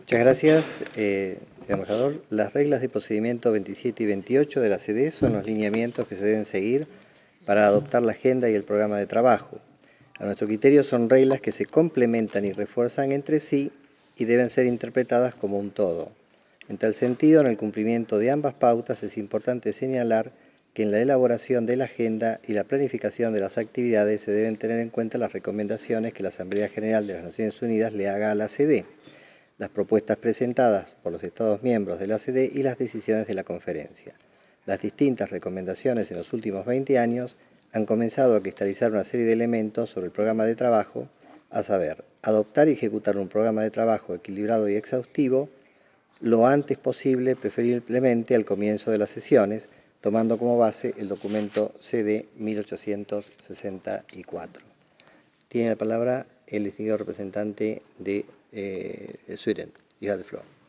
Muchas gracias, señor embajador. Las reglas de procedimiento 27 y 28 de la CDE son los lineamientos que se deben seguir para adoptar la agenda y el programa de trabajo. A nuestro criterio son reglas que se complementan y refuerzan entre sí y deben ser interpretadas como un todo. En tal sentido, en el cumplimiento de ambas pautas es importante señalar que en la elaboración de la agenda y la planificación de las actividades se deben tener en cuenta las recomendaciones que la Asamblea General de las Naciones Unidas le haga a la CDE, las propuestas presentadas por los Estados miembros de la CDE y las decisiones de la conferencia. Las distintas recomendaciones en los últimos 20 años han comenzado a cristalizar una serie de elementos sobre el programa de trabajo, a saber, adoptar y ejecutar un programa de trabajo equilibrado y exhaustivo lo antes posible, preferiblemente al comienzo de las sesiones, tomando como base el documento CD 1864. Tiene la palabra el distinguido representante de Sweden. You have the floor.